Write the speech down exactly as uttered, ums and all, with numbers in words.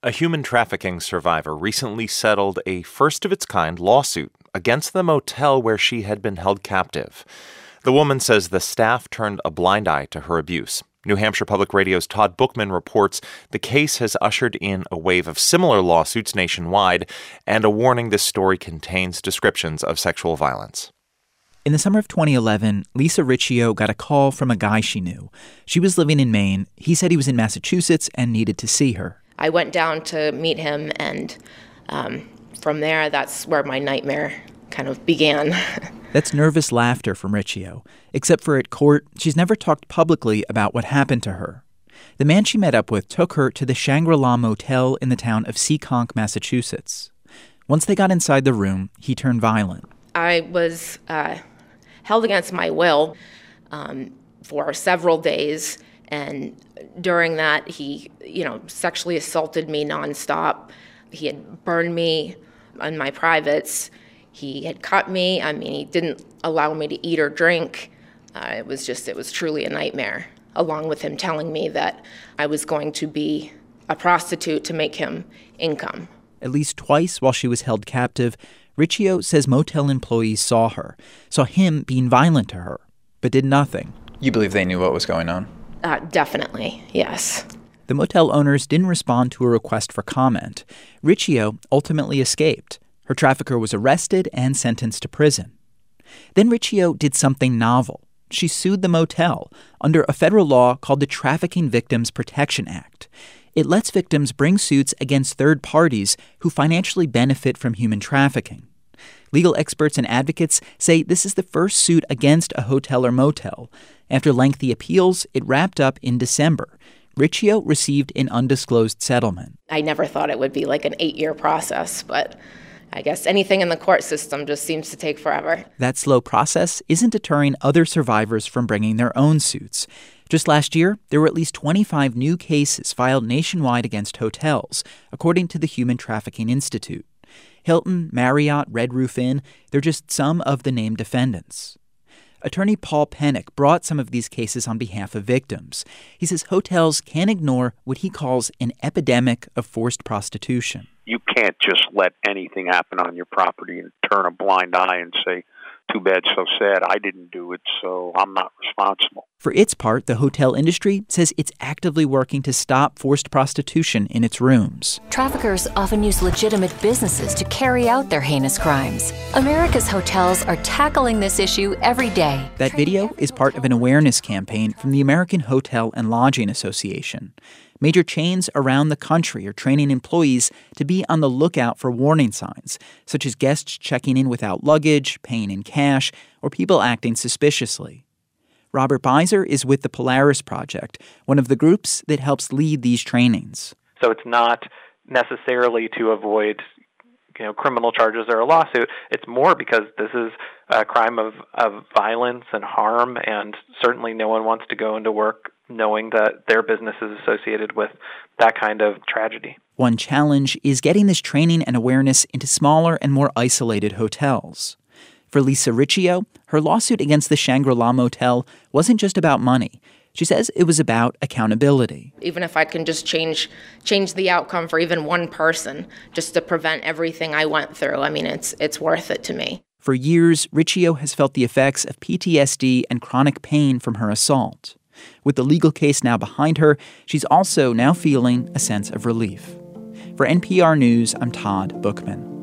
A human trafficking survivor recently settled a first-of-its-kind lawsuit against the motel where she had been held captive. The woman says the staff turned a blind eye to her abuse. New Hampshire Public Radio's Todd Bookman reports the case has ushered in a wave of similar lawsuits nationwide, and a warning this story contains descriptions of sexual violence. In the summer of twenty eleven, Lisa Riccio got a call from a guy she knew. She was living in Maine. He said he was in Massachusetts and needed to see her. I went down to meet him, and um, from there, that's where my nightmare kind of began. That's nervous laughter from Riccio. Except for at court, she's never talked publicly about what happened to her. The man she met up with took her to the Shangri-La Motel in the town of Seekonk, Massachusetts. Once they got inside the room, he turned violent. I was uh, held against my will um, for several days. And during that, he, you know, sexually assaulted me nonstop. He had burned me on my privates. He had cut me. I mean, he didn't allow me to eat or drink. Uh, it was just, it was truly a nightmare, along with him telling me that I was going to be a prostitute to make him income. At least twice while she was held captive, Riccio says motel employees saw her, saw him being violent to her, but did nothing. You believe they knew what was going on? Uh, definitely, yes. The motel owners didn't respond to a request for comment. Riccio ultimately escaped. Her trafficker was arrested and sentenced to prison. Then Riccio did something novel. She sued the motel under a federal law called the Trafficking Victims Protection Act. It lets victims bring suits against third parties who financially benefit from human trafficking. Legal experts and advocates say this is the first suit against a hotel or motel. After lengthy appeals, it wrapped up in December. Riccio received an undisclosed settlement. I never thought it would be like an eight-year process, but I guess anything in the court system just seems to take forever. That slow process isn't deterring other survivors from bringing their own suits. Just last year, there were at least twenty-five new cases filed nationwide against hotels, according to the Human Trafficking Institute. Hilton, Marriott, Red Roof Inn, they're just some of the named defendants. Attorney Paul Pennick brought some of these cases on behalf of victims. He says hotels can't ignore what he calls an epidemic of forced prostitution. You can't just let anything happen on your property and turn a blind eye and say, too bad, so sad, I didn't do it, so I'm not responsible. For its part, the hotel industry says it's actively working to stop forced prostitution in its rooms. Traffickers often use legitimate businesses to carry out their heinous crimes. America's hotels are tackling this issue every day. That video is part of an awareness campaign from the American Hotel and Lodging Association. Major chains around the country are training employees to be on the lookout for warning signs, such as guests checking in without luggage, paying in cash, or people acting suspiciously. Robert Beiser is with the Polaris Project, one of the groups that helps lead these trainings. So it's not necessarily to avoid, you know, criminal charges or a lawsuit. It's more because this is a crime of, of violence and harm, and certainly no one wants to go into work knowing that their business is associated with that kind of tragedy. One challenge is getting this training and awareness into smaller and more isolated hotels. For Lisa Riccio, her lawsuit against the Shangri-La Motel wasn't just about money. She says it was about accountability. Even if I can just change change the outcome for even one person, just to prevent everything I went through, I mean, it's it's worth it to me. For years, Riccio has felt the effects of P T S D and chronic pain from her assault. With the legal case now behind her, she's also now feeling a sense of relief. For N P R News, I'm Todd Bookman.